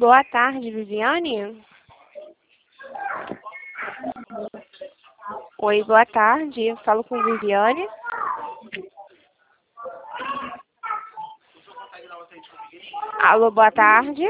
Boa tarde, Viviane. Oi, boa tarde. Eu falo com Viviane. Alô, boa tarde.